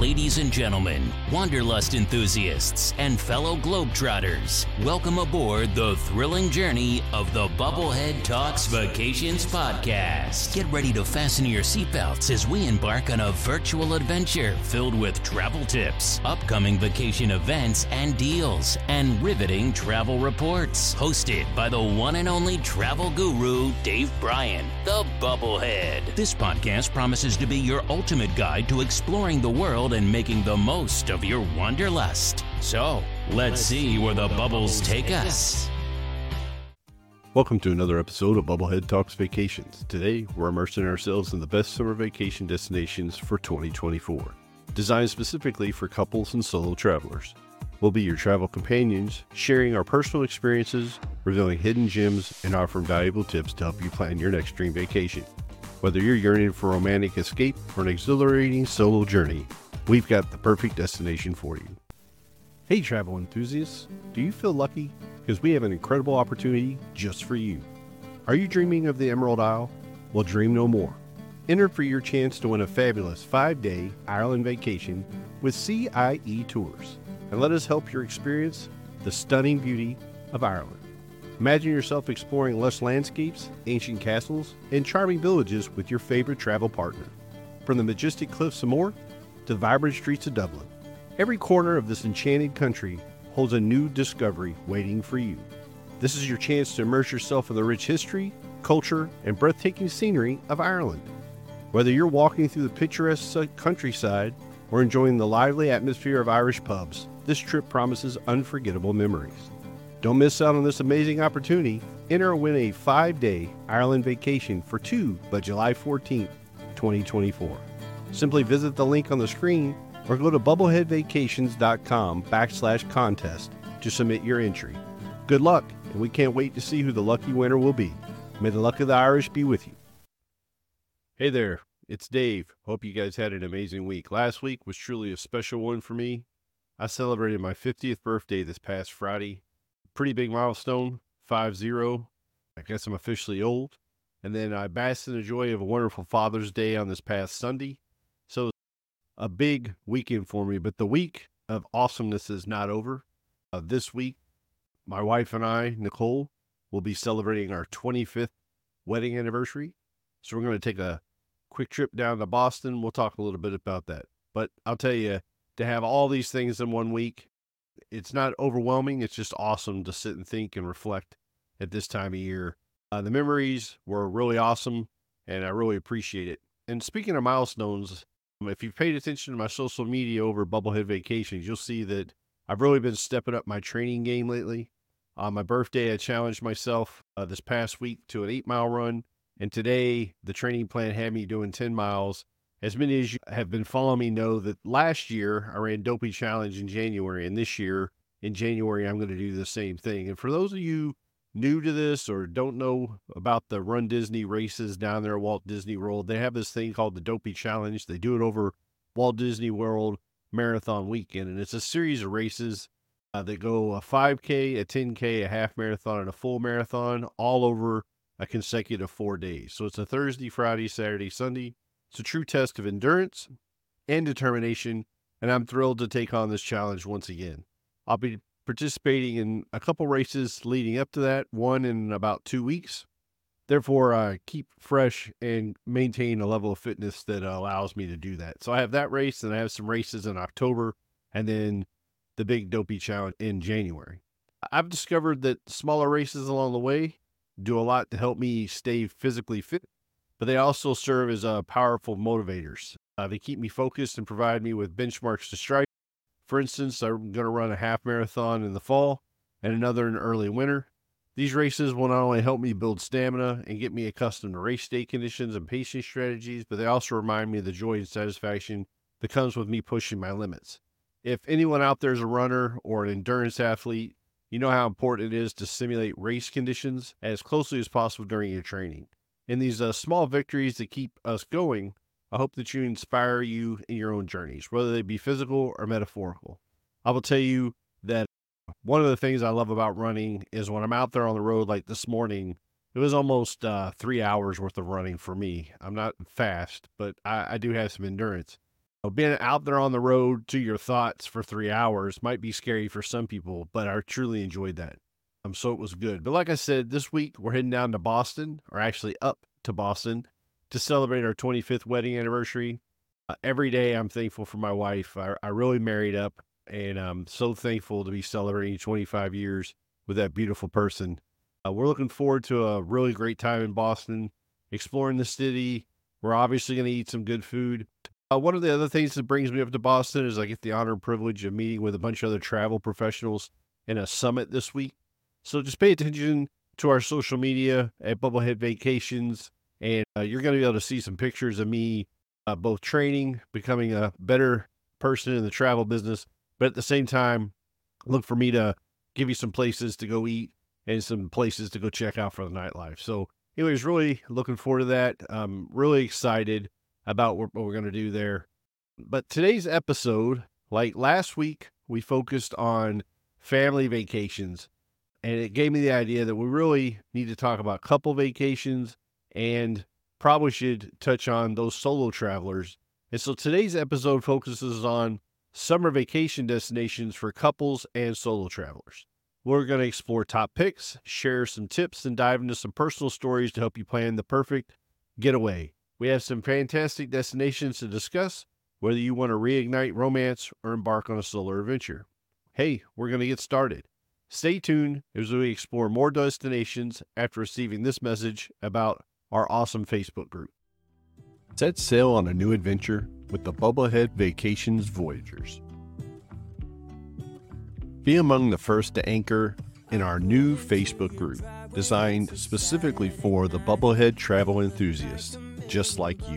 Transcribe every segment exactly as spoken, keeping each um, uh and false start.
Ladies and gentlemen, wanderlust enthusiasts, and fellow globetrotters, welcome aboard the thrilling journey of the Bubblehead Talks Vacations Podcast. Get ready to fasten your seatbelts as we embark on a virtual adventure filled with travel tips, upcoming vacation events and deals, and riveting travel reports. Hosted by the one and only travel guru, Dave Bryan, the Bubblehead. This podcast promises to be your ultimate guide to exploring the world and making the most of your wanderlust. So, let's see where the bubbles take us. Welcome to another episode of Bubblehead Talks Vacations. Today, we're immersing ourselves in the best summer vacation destinations for twenty twenty-four, designed specifically for couples and solo travelers. We'll be your travel companions, sharing our personal experiences, revealing hidden gems, and offering valuable tips to help you plan your next dream vacation. Whether you're yearning for a romantic escape or an exhilarating solo journey, we've got the perfect destination for you. Hey travel enthusiasts, do you feel lucky? Because we have an incredible opportunity just for you. Are you dreaming of the Emerald Isle? Well, dream no more. Enter for your chance to win a fabulous five-day Ireland vacation with C I E Tours, and let us help you experience the stunning beauty of Ireland. Imagine yourself exploring lush landscapes, ancient castles, and charming villages with your favorite travel partner. From the majestic cliffs of Moher to the vibrant streets of Dublin, every corner of this enchanted country holds a new discovery waiting for you. This is your chance to immerse yourself in the rich history, culture, and breathtaking scenery of Ireland. Whether you're walking through the picturesque countryside or enjoying the lively atmosphere of Irish pubs, this trip promises unforgettable memories. Don't miss out on this amazing opportunity. Enter and win a five-day Ireland vacation for two by July fourteenth, twenty twenty-four. Simply visit the link on the screen or go to bubbleheadvacations.com backslash contest to submit your entry. Good luck, and we can't wait to see who the lucky winner will be. May the luck of the Irish be with you. Hey there, it's Dave. Hope you guys had an amazing week. Last week was truly a special one for me. I celebrated my fiftieth birthday this past Friday. Pretty big milestone, five zero. I guess I'm officially old. And then I basked in the joy of a wonderful Father's Day on this past Sunday. So a big weekend for me, but the week of awesomeness is not over. Uh, this week, my wife and I, Nicole, will be celebrating our twenty-fifth wedding anniversary. So we're going to take a quick trip down to Boston. We'll talk a little bit about that. But I'll tell you, to have all these things in one week, it's not overwhelming. It's just awesome to sit and think and reflect at this time of year. Uh, the memories were really awesome, and I really appreciate it. And speaking of milestones, if you've paid attention to my social media over Bubblehead Vacations, you'll see that I've really been stepping up my training game lately. On my birthday, I challenged myself uh, this past week to an eight-mile run, and today the training plan had me doing ten miles. As many as you have been following me know that last year I ran Dopey Challenge in January, and this year in January I'm going to do the same thing. And for those of you new to this or don't know about the Run Disney races down there at Walt Disney World, they have this thing called the Dopey Challenge. They do it over Walt Disney World Marathon Weekend, and it's a series of races uh, that go a five K, a ten K, a half marathon, and a full marathon all over a consecutive four days. So it's a Thursday, Friday, Saturday, Sunday. It's a true test of endurance and determination, and I'm thrilled to take on this challenge once again. I'll be participating in a couple races leading up to that, one in about two weeks. Therefore, I keep fresh and maintain a level of fitness that allows me to do that. So I have that race, and I have some races in October, and then the big Dopey Challenge in January. I've discovered that smaller races along the way do a lot to help me stay physically fit, but they also serve as uh, powerful motivators. Uh, they keep me focused and provide me with benchmarks to strive. For instance, I'm going to run a half marathon in the fall and another in early winter. These races will not only help me build stamina and get me accustomed to race day conditions and pacing strategies, but they also remind me of the joy and satisfaction that comes with me pushing my limits. If anyone out there is a runner or an endurance athlete, you know how important it is to simulate race conditions as closely as possible during your training. In these uh, small victories that keep us going, I hope that you inspire you in your own journeys, whether they be physical or metaphorical. I will tell you that one of the things I love about running is when I'm out there on the road, like this morning, it was almost uh, three hours worth of running for me. I'm not fast, but I, I do have some endurance. Being out there on the road to your thoughts for three hours might be scary for some people, but I truly enjoyed that. Um, so it was good. But like I said, this week we're heading down to Boston, or actually up to Boston, to celebrate our twenty-fifth wedding anniversary. Uh, every day I'm thankful for my wife. I, I really married up, and I'm so thankful to be celebrating twenty-five years with that beautiful person. Uh, we're looking forward to a really great time in Boston, exploring the city. We're obviously going to eat some good food. Uh, one of the other things that brings me up to Boston is I get the honor and privilege of meeting with a bunch of other travel professionals in a summit this week. So just pay attention to our social media at Bubblehead Vacations, and uh, you're going to be able to see some pictures of me uh, both training, becoming a better person in the travel business, but at the same time, look for me to give you some places to go eat and some places to go check out for the nightlife. So anyways, really looking forward to that. I'm really excited about what we're going to do there. But today's episode, like last week, we focused on family vacations, and it gave me the idea that we really need to talk about couple vacations and probably should touch on those solo travelers. And so today's episode focuses on summer vacation destinations for couples and solo travelers. We're going to explore top picks, share some tips, and dive into some personal stories to help you plan the perfect getaway. We have some fantastic destinations to discuss, whether you want to reignite romance or embark on a solo adventure. Hey, we're going to get started. Stay tuned as we explore more destinations after receiving this message about our awesome Facebook group. Set sail on a new adventure with the Bubblehead Vacations Voyagers. Be among the first to anchor in our new Facebook group, designed specifically for the Bubblehead travel enthusiasts just like you.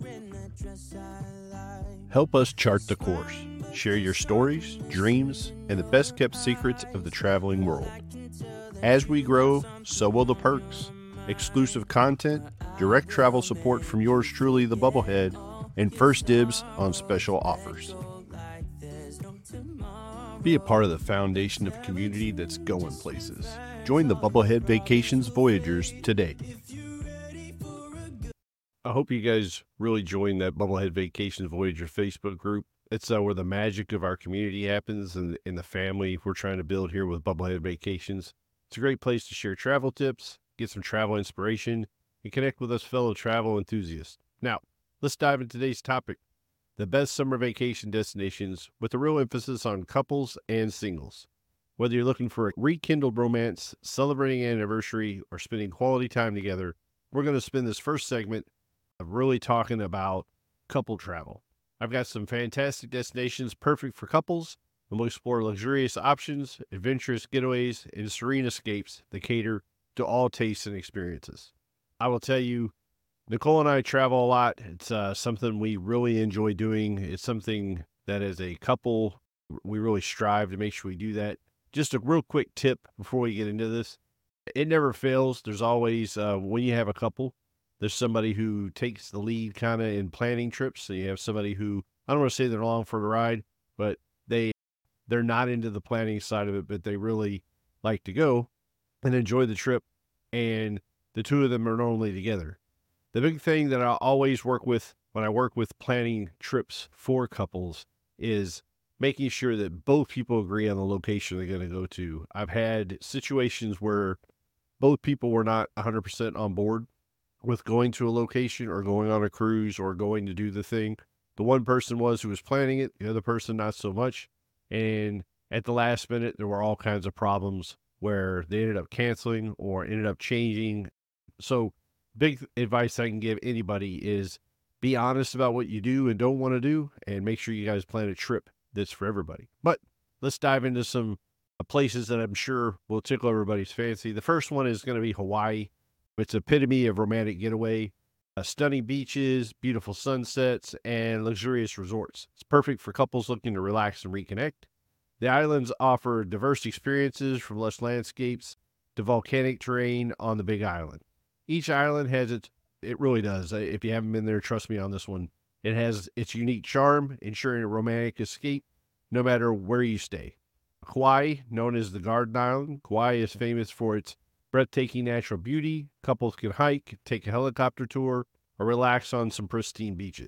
Help us chart the course. Share your stories, dreams, and the best kept secrets of the traveling world. As we grow, so will the perks. Exclusive content, direct travel support from yours truly, the Bubblehead, and first dibs on special offers. Be a part of the foundation of a community that's going places. Join the Bubblehead Vacations Voyagers today. I hope you guys really join that Bubblehead Vacations Voyager Facebook group. It's uh, where the magic of our community happens and in the family we're trying to build here with Bubblehead Vacations. It's a great place to share travel tips, get some travel inspiration, and connect with us fellow travel enthusiasts. Now, let's dive into today's topic, the best summer vacation destinations with a real emphasis on couples and singles. Whether you're looking for a rekindled romance, celebrating an anniversary, or spending quality time together, we're going to spend this first segment of really talking about couple travel. I've got some fantastic destinations perfect for couples, and we'll explore luxurious options, adventurous getaways, and serene escapes that cater to all tastes and experiences. I will tell you, Nicole and I travel a lot. It's uh, something we really enjoy doing. It's something that as a couple, we really strive to make sure we do that. Just a real quick tip before we get into this. It never fails. There's always, uh, when you have a couple, there's somebody who takes the lead kind of in planning trips. So you have somebody who, I don't want to say they're along for the ride, but they, they're not into the planning side of it, but they really like to go and enjoy the trip. And the two of them are normally together. The big thing that I always work with when I work with planning trips for couples is making sure that both people agree on the location they're going to go to. I've had situations where both people were not one hundred percent on board with going to a location or going on a cruise or going to do the thing. The one person was who was planning it, the other person not so much. And at the last minute, there were all kinds of problems where they ended up canceling or ended up changing. So big advice I can give anybody is be honest about what you do and don't want to do, and make sure you guys plan a trip that's for everybody. But let's dive into some places that I'm sure will tickle everybody's fancy. The first one is going to be Hawaii. It's the epitome of romantic getaway, uh, stunning beaches, beautiful sunsets, and luxurious resorts. It's perfect for couples looking to relax and reconnect. The islands offer diverse experiences from lush landscapes to volcanic terrain on the Big Island. Each island has its, it really does. If you haven't been there, trust me on this one. It has its unique charm, ensuring a romantic escape no matter where you stay. Kauai, known as the Garden Island, Kauai is famous for its breathtaking natural beauty. Couples can hike, take a helicopter tour, or relax on some pristine beaches.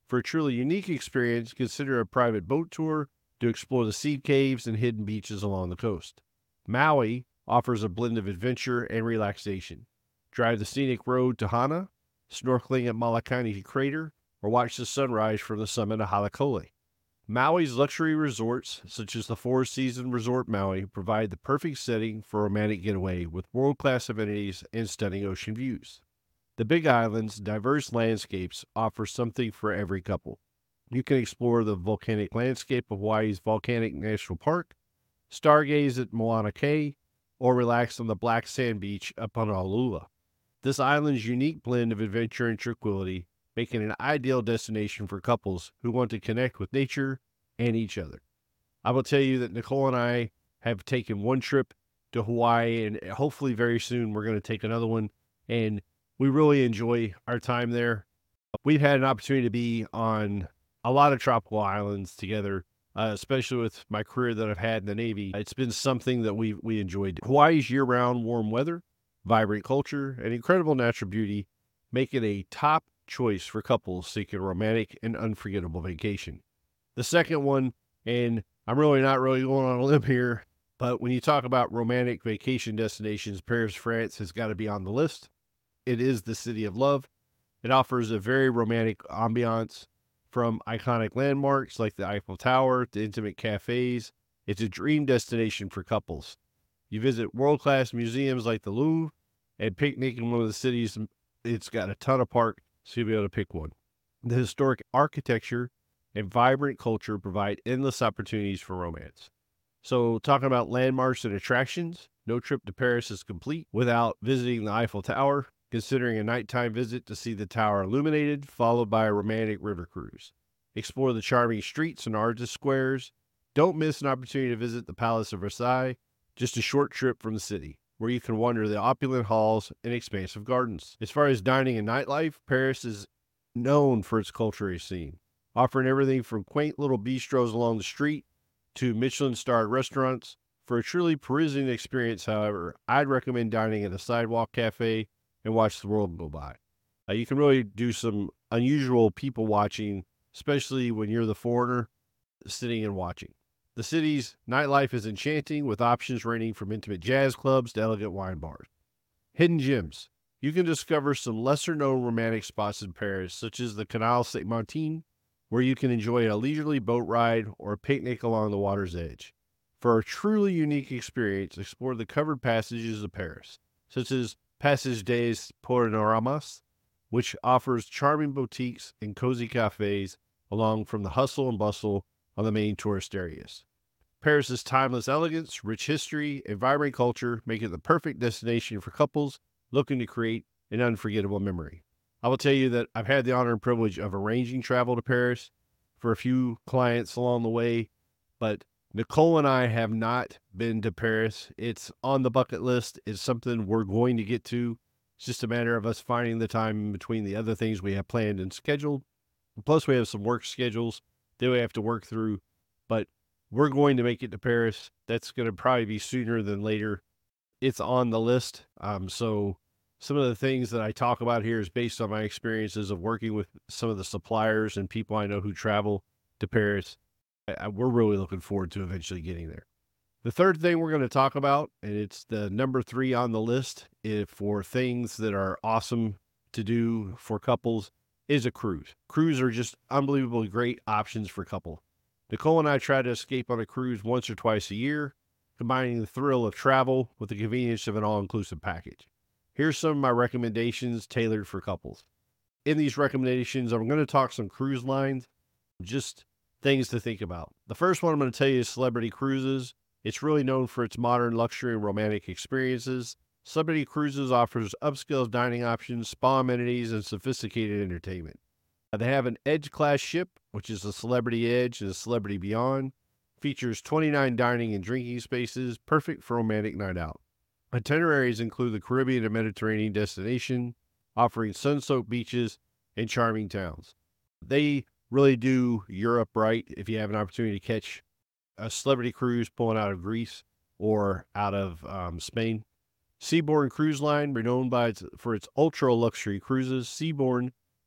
For a truly unique experience, consider a private boat tour to explore the sea caves and hidden beaches along the coast. Maui offers a blend of adventure and relaxation. Drive the scenic road to Hana, snorkeling at Malakani Crater, or watch the sunrise from the summit of Halakole. Maui's luxury resorts, such as the Four Seasons Resort Maui, provide the perfect setting for a romantic getaway with world-class amenities and stunning ocean views. The Big Island's diverse landscapes offer something for every couple. You can explore the volcanic landscape of Hawaii's Volcanic National Park, stargaze at Moana Cay, or relax on the black sand beach up on Honolulu. This island's unique blend of adventure and tranquility make it an ideal destination for couples who want to connect with nature and each other. I will tell you that Nicole and I have taken one trip to Hawaii, and hopefully very soon we're going to take another one, and we really enjoy our time there. We've had an opportunity to be on a lot of tropical islands together, uh, especially with my career that I've had in the Navy. It's been something that we we enjoyed. Hawaii's year-round warm weather, vibrant culture, and incredible natural beauty make it a top choice for couples seeking a romantic and unforgettable vacation. The second one, and I'm really not really going on a limb here, but when you talk about romantic vacation destinations, Paris, France has got to be on the list. It is the city of love. It offers a very romantic ambiance, from iconic landmarks like the Eiffel Tower to intimate cafes. It's a dream destination for couples. You visit world-class museums like the Louvre and picnic in one of the cities. It's got a ton of park, so you'll be able to pick one. The historic architecture and vibrant culture provide endless opportunities for romance. So, talking about landmarks and attractions, no trip to Paris is complete without visiting the Eiffel Tower, considering a nighttime visit to see the tower illuminated, followed by a romantic river cruise. Explore the charming streets and artist squares. Don't miss an opportunity to visit the Palace of Versailles, just a short trip from the city, where you can wander the opulent halls and expansive gardens. As far as dining and nightlife, Paris is known for its culinary scene, offering everything from quaint little bistros along the street to Michelin-starred restaurants. For a truly Parisian experience, however, I'd recommend dining at a sidewalk cafe and watch the world go by. Uh, you can really do some unusual people watching, especially when you're the foreigner sitting and watching. The city's nightlife is enchanting, with options ranging from intimate jazz clubs to elegant wine bars. Hidden gems. You can discover some lesser-known romantic spots in Paris, such as the Canal Saint-Martin, where you can enjoy a leisurely boat ride or a picnic along the water's edge. For a truly unique experience, explore the covered passages of Paris, such as Passage des Panoramas, which offers charming boutiques and cozy cafes along from the hustle and bustle on the main tourist areas. Paris's timeless elegance, rich history, and vibrant culture make it the perfect destination for couples looking to create an unforgettable memory. I will tell you that I've had the honor and privilege of arranging travel to Paris for a few clients along the way, but Nicole and I have not been to Paris. It's on the bucket list. It's something we're going to get to. It's just a matter of us finding the time in between the other things we have planned and scheduled. Plus, we have some work schedules that we have to work through, but we're going to make it to Paris. That's going to probably be sooner than later. It's on the list. Um, so some of the things that I talk about here is based on my experiences of working with some of the suppliers and people I know who travel to Paris. I, we're really looking forward to eventually getting there. The third thing we're going to talk about, and it's the number three on the list if for things that are awesome to do for couples, is a cruise. Cruises are just unbelievably great options for couples. Nicole and I try to escape on a cruise once or twice a year, combining the thrill of travel with the convenience of an all-inclusive package. Here's some of my recommendations tailored for couples. In these recommendations, I'm going to talk some cruise lines, just things to think about. The first one I'm going to tell you is Celebrity Cruises. It's really known for its modern luxury and romantic experiences. Celebrity Cruises offers upscale dining options, spa amenities, and sophisticated entertainment. They have an Edge-class ship, which is a Celebrity Edge and a Celebrity Beyond. Features twenty-nine dining and drinking spaces, perfect for a romantic night out. Itineraries include the Caribbean and Mediterranean destination, offering sun-soaked beaches and charming towns. They really do Europe right if you have an opportunity to catch a celebrity cruise pulling out of Greece or out of um, Spain. Seabourn Cruise Line, renowned by its, for its ultra-luxury cruises, Seabourn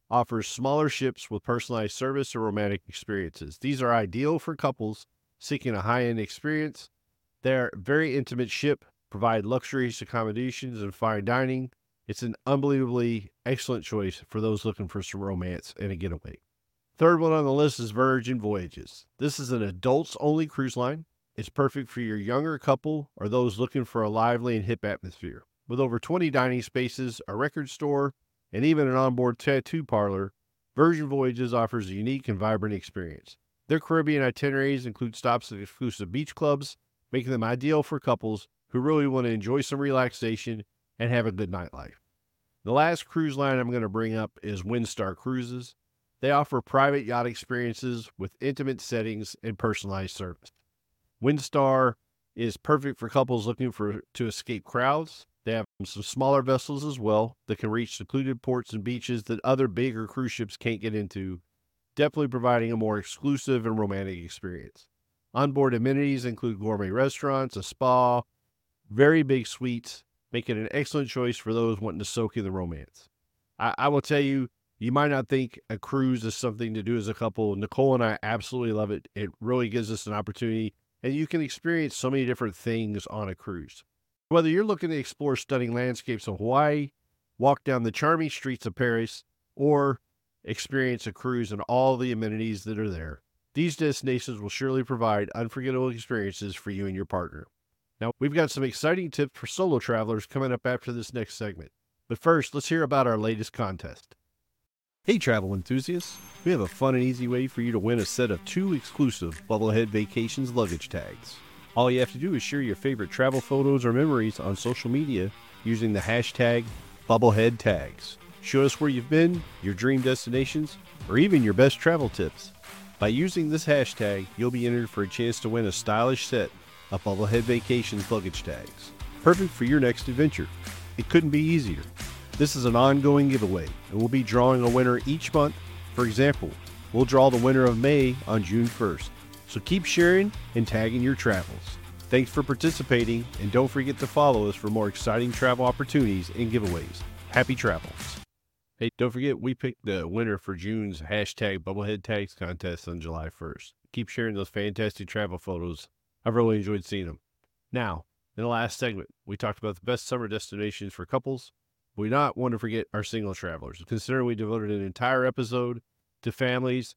offers smaller ships with personalized service and romantic experiences. These are ideal for couples seeking a high-end experience. They're a very intimate ship, provide luxurious accommodations and fine dining. It's an unbelievably excellent choice for those looking for some romance and a getaway. Third one on the list is Virgin Voyages. This is an adults-only cruise line. It's perfect for your younger couple or those looking for a lively and hip atmosphere. With over twenty dining spaces, a record store, and even an onboard tattoo parlor, Virgin Voyages offers a unique and vibrant experience. Their Caribbean itineraries include stops at exclusive beach clubs, making them ideal for couples who really want to enjoy some relaxation and have a good nightlife. The last cruise line I'm going to bring up is Windstar Cruises. They offer private yacht experiences with intimate settings and personalized service. Windstar is perfect for couples looking for to escape crowds. They have some smaller vessels as well that can reach secluded ports and beaches that other bigger cruise ships can't get into, definitely providing a more exclusive and romantic experience. Onboard amenities include gourmet restaurants, a spa, very big suites, making an excellent choice for those wanting to soak in the romance. I, I will tell you, you might not think a cruise is something to do as a couple. Nicole and I absolutely love it. It really gives us an opportunity, and you can experience so many different things on a cruise. Whether you're looking to explore stunning landscapes of Hawaii, walk down the charming streets of Paris, or experience a cruise and all the amenities that are there, these destinations will surely provide unforgettable experiences for you and your partner. Now, we've got some exciting tips for solo travelers coming up after this next segment. But first, let's hear about our latest contest. Hey travel enthusiasts, we have a fun and easy way for you to win a set of two exclusive Bubblehead Vacations luggage tags. All you have to do is share your favorite travel photos or memories on social media using the hashtag BubbleheadTags. Show us where you've been, your dream destinations, or even your best travel tips. By using this hashtag, you'll be entered for a chance to win a stylish set of Bubblehead Vacations luggage tags. Perfect for your next adventure. It couldn't be easier. This is an ongoing giveaway, and we'll be drawing a winner each month. For example, we'll draw the winner of May on June first. So keep sharing and tagging your travels. Thanks for participating, and don't forget to follow us for more exciting travel opportunities and giveaways. Happy travels. Hey, don't forget we picked the winner for June's hashtag Bubblehead Tags contest on July first. Keep sharing those fantastic travel photos. I've really enjoyed seeing them. Now, in the last segment, we talked about the best summer destinations for couples. We not want to forget our single travelers. Considering we devoted an entire episode to families,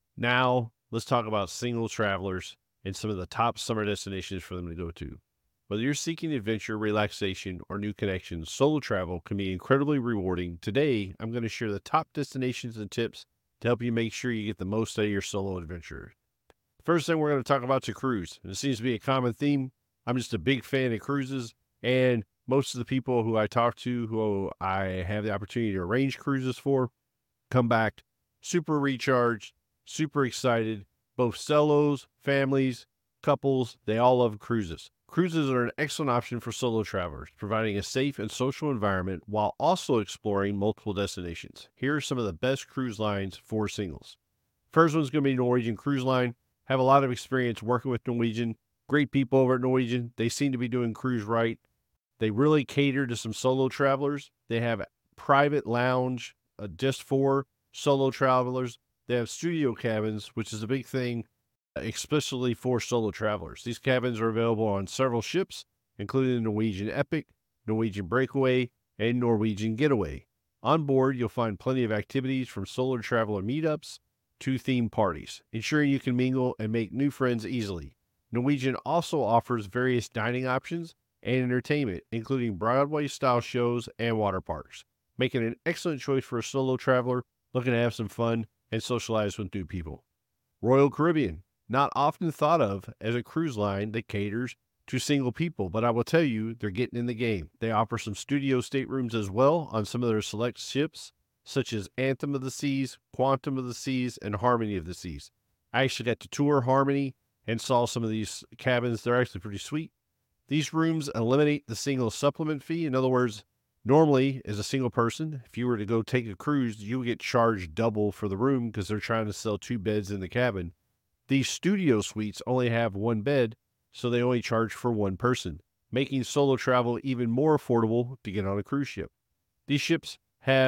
now let's talk about single travelers and some of the top summer destinations for them to go to. Whether you're seeking adventure, relaxation, or new connections, solo travel can be incredibly rewarding. Today, I'm going to share the top destinations and tips to help you make sure you get the most out of your solo adventure. First thing we're going to talk about is a cruise. And it seems to be a common theme. I'm just a big fan of cruises, and most of the people who I talk to, who I have the opportunity to arrange cruises for, come back super recharged, super excited. Both solos, families, couples, they all love cruises. Cruises are an excellent option for solo travelers, providing a safe and social environment while also exploring multiple destinations. Here are some of the best cruise lines for singles. First one's going to be Norwegian Cruise Line. Have a lot of experience working with Norwegian. Great people over at Norwegian. They seem to be doing cruise right. They really cater to some solo travelers. They have a private lounge uh, just for solo travelers. They have studio cabins, which is a big thing, especially for solo travelers. These cabins are available on several ships, including the Norwegian Epic, Norwegian Breakaway, and Norwegian Getaway. On board, you'll find plenty of activities from solo traveler meetups to theme parties, ensuring you can mingle and make new friends easily. Norwegian also offers various dining options and entertainment, including Broadway-style shows and water parks, making an excellent choice for a solo traveler looking to have some fun and socialize with new people. Royal Caribbean, not often thought of as a cruise line that caters to single people, but I will tell you, they're getting in the game. They offer some studio staterooms as well on some of their select ships, such as Anthem of the Seas, Quantum of the Seas, and Harmony of the Seas. I actually got to tour Harmony and saw some of these cabins. They're actually pretty sweet. These rooms eliminate the single supplement fee. In other words, normally, as a single person, if you were to go take a cruise, you would get charged double for the room because they're trying to sell two beds in the cabin. These studio suites only have one bed, so they only charge for one person, making solo travel even more affordable to get on a cruise ship. These ships have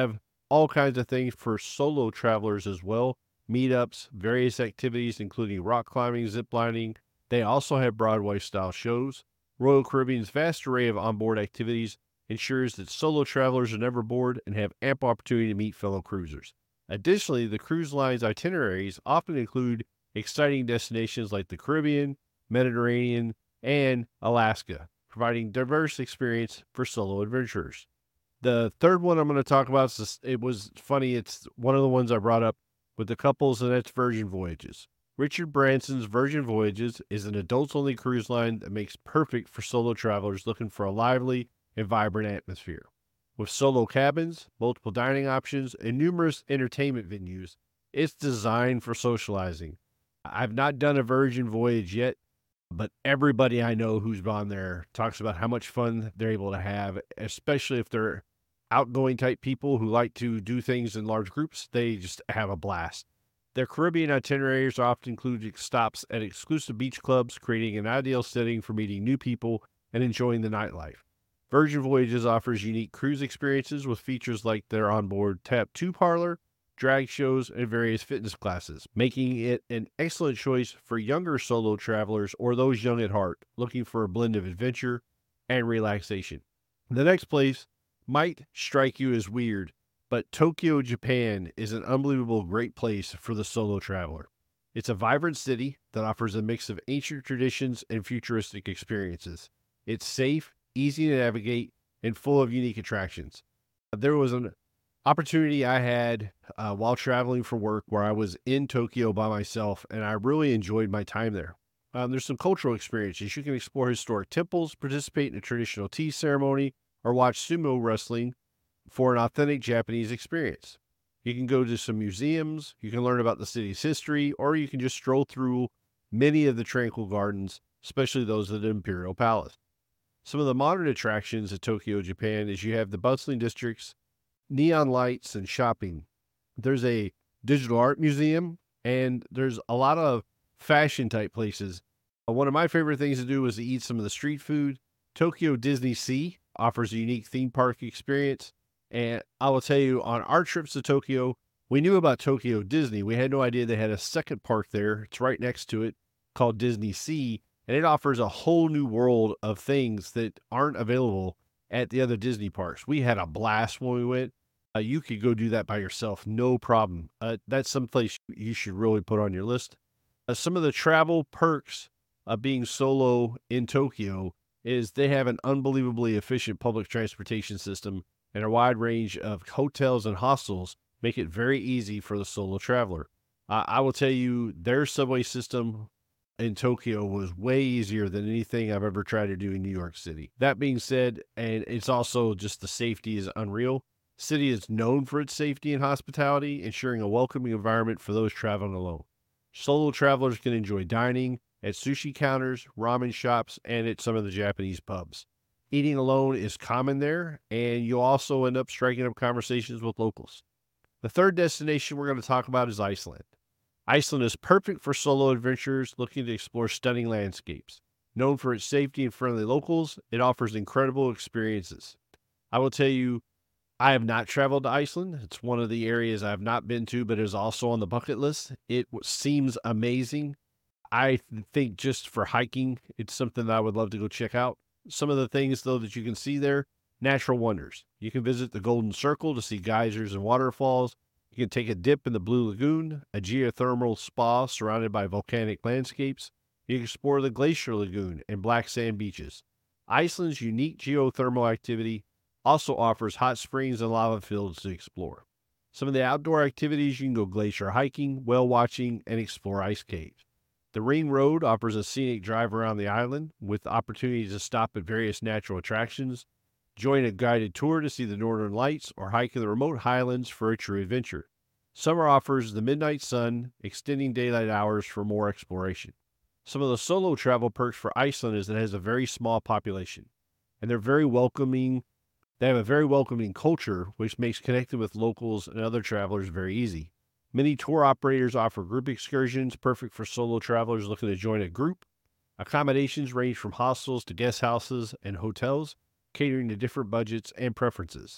all kinds of things for solo travelers as well. Meetups, various activities, including rock climbing, zip lining. They also have Broadway-style shows. Royal Caribbean's vast array of onboard activities ensures that solo travelers are never bored and have ample opportunity to meet fellow cruisers. Additionally, the cruise line's itineraries often include exciting destinations like the Caribbean, Mediterranean, and Alaska, providing diverse experience for solo adventurers. The third one I'm going to talk about, is this, it was funny, it's one of the ones I brought up with the couples, and that's Virgin Voyages. Richard Branson's Virgin Voyages is an adults-only cruise line that makes perfect for solo travelers looking for a lively and vibrant atmosphere. With solo cabins, multiple dining options, and numerous entertainment venues, it's designed for socializing. I've not done a Virgin Voyage yet, but everybody I know who's gone there talks about how much fun they're able to have, especially if they're outgoing type people who like to do things in large groups. They just have a blast. Their Caribbean itineraries often include stops at exclusive beach clubs, creating an ideal setting for meeting new people and enjoying the nightlife. Virgin Voyages offers unique cruise experiences with features like their onboard Tap two parlor, drag shows, and various fitness classes, making it an excellent choice for younger solo travelers or those young at heart looking for a blend of adventure and relaxation. The next place might strike you as weird, but Tokyo, Japan is an unbelievable great place for the solo traveler. It's a vibrant city that offers a mix of ancient traditions and futuristic experiences. It's safe, easy to navigate, and full of unique attractions. There was an opportunity I had uh, while traveling for work where I was in Tokyo by myself, and I really enjoyed my time there. Um, there's some cultural experiences. You can explore historic temples, participate in a traditional tea ceremony, or watch sumo wrestling for an authentic Japanese experience. You can go to some museums, you can learn about the city's history, or you can just stroll through many of the tranquil gardens, especially those at the Imperial Palace. Some of the modern attractions at Tokyo, Japan, is you have the bustling districts, neon lights, and shopping. There's a digital art museum, and there's a lot of fashion type places. One of my favorite things to do was to eat some of the street food. Tokyo Disney Sea offers a unique theme park experience. And I will tell you, on our trips to Tokyo, we knew about Tokyo Disney. We had no idea they had a second park there. It's right next to it, called Disney Sea. And it offers a whole new world of things that aren't available at the other Disney parks. We had a blast when we went. Uh, you could go do that by yourself, no problem. Uh, that's someplace you should really put on your list. Uh, some of the travel perks of being solo in Tokyo is they have an unbelievably efficient public transportation system, and a wide range of hotels and hostels make it very easy for the solo traveler. Uh, I will tell you, their subway system in Tokyo was way easier than anything I've ever tried to do in New York City. That being said, and it's also just the safety is unreal. City is known for its safety and hospitality, ensuring a welcoming environment for those traveling alone. Solo travelers can enjoy dining at sushi counters, ramen shops, and at some of the Japanese pubs. Eating alone is common there, and you'll also end up striking up conversations with locals. The third destination we're going to talk about is Iceland. Iceland is perfect for solo adventurers looking to explore stunning landscapes. Known for its safety and friendly locals, it offers incredible experiences. I will tell you, I have not traveled to Iceland. It's one of the areas I've not been to, but is also on the bucket list. It seems amazing. I think just for hiking, it's something that I would love to go check out. Some of the things, though, that you can see there, natural wonders. You can visit the Golden Circle to see geysers and waterfalls. You can take a dip in the Blue Lagoon, a geothermal spa surrounded by volcanic landscapes. You can explore the Glacier Lagoon and black sand beaches. Iceland's unique geothermal activity also offers hot springs and lava fields to explore. Some of the outdoor activities, you can go glacier hiking, whale watching, and explore ice caves. The Ring Road offers a scenic drive around the island with opportunities to stop at various natural attractions, join a guided tour to see the northern lights, or hike in the remote highlands for a true adventure. Summer offers the midnight sun, extending daylight hours for more exploration. Some of the solo travel perks for Iceland is that it has a very small population, and they're very welcoming. They have a very welcoming culture, which makes connecting with locals and other travelers very easy. Many tour operators offer group excursions, perfect for solo travelers looking to join a group. Accommodations range from hostels to guest houses and hotels, catering to different budgets and preferences.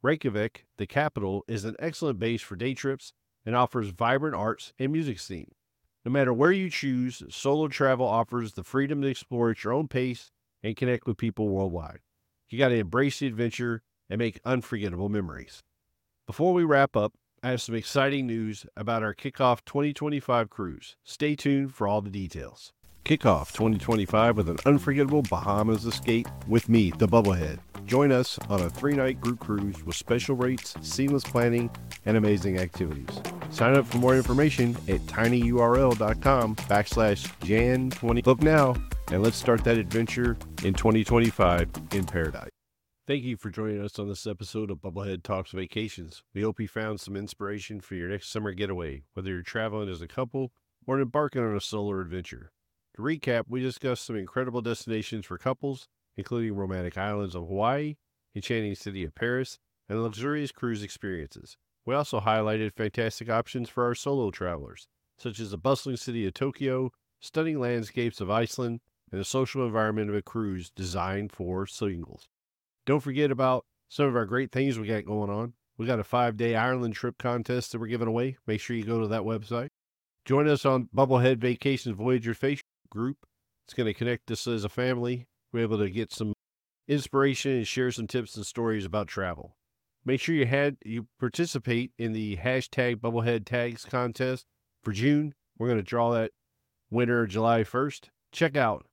Reykjavik, the capital, is an excellent base for day trips and offers vibrant arts and music scene. No matter where you choose, solo travel offers the freedom to explore at your own pace and connect with people worldwide. You got to embrace the adventure and make unforgettable memories. Before we wrap up, I have some exciting news about our Kickoff twenty twenty-five cruise. Stay tuned for all the details. Kickoff twenty twenty-five with an unforgettable Bahamas escape with me, the Bubblehead. Join us on a three-night group cruise with special rates, seamless planning, and amazing activities. Sign up for more information at tinyurl.com backslash Jan20. Book now, and let's start that adventure in twenty twenty-five in paradise. Thank you for joining us on this episode of Bubblehead Talks Vacations. We hope you found some inspiration for your next summer getaway, whether you're traveling as a couple or embarking on a solo adventure. To recap, we discussed some incredible destinations for couples, including romantic islands of Hawaii, enchanting city of Paris, and luxurious cruise experiences. We also highlighted fantastic options for our solo travelers, such as the bustling city of Tokyo, stunning landscapes of Iceland, and the social environment of a cruise designed for singles. Don't forget about some of our great things we got going on. We got a five-day Ireland trip contest that we're giving away. Make sure you go to that website. Join us on Bubblehead Vacations Voyager Facebook group. It's going to connect us as a family. We're able to get some inspiration and share some tips and stories about travel. Make sure you had you participate in the hashtag Bubblehead Tags contest for June. We're going to draw that winner July first. Check out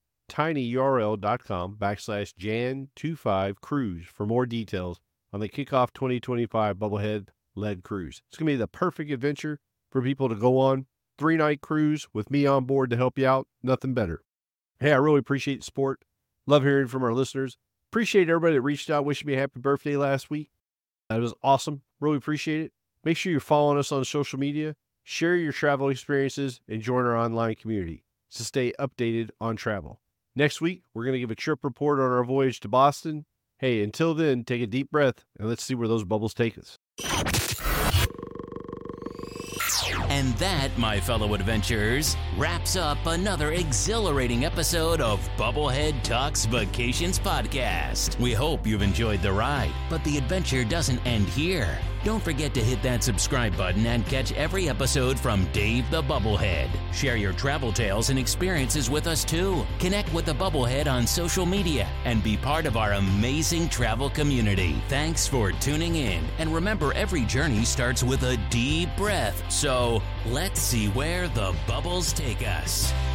tinyurl.com backslash Jan25 cruise for more details on the Kickoff twenty twenty-five Bubblehead-led cruise. It's going to be the perfect adventure for people to go on. Three-night cruise with me on board to help you out. Nothing better. Hey, I really appreciate the support. Love hearing from our listeners. Appreciate everybody that reached out wishing me a happy birthday last week. That was awesome. Really appreciate it. Make sure you're following us on social media. Share your travel experiences and join our online community to stay updated on travel. Next week, we're going to give a trip report on our voyage to Boston. Hey, until then, take a deep breath and let's see where those bubbles take us. And that, my fellow adventurers, wraps up another exhilarating episode of Bubblehead Talks Vacations Podcast. We hope you've enjoyed the ride, but the adventure doesn't end here. Don't forget to hit that subscribe button and catch every episode from Dave the Bubblehead. Share your travel tales and experiences with us too. Connect with the Bubblehead on social media and be part of our amazing travel community. Thanks for tuning in. And remember, every journey starts with a deep breath. So let's see where the bubbles take us.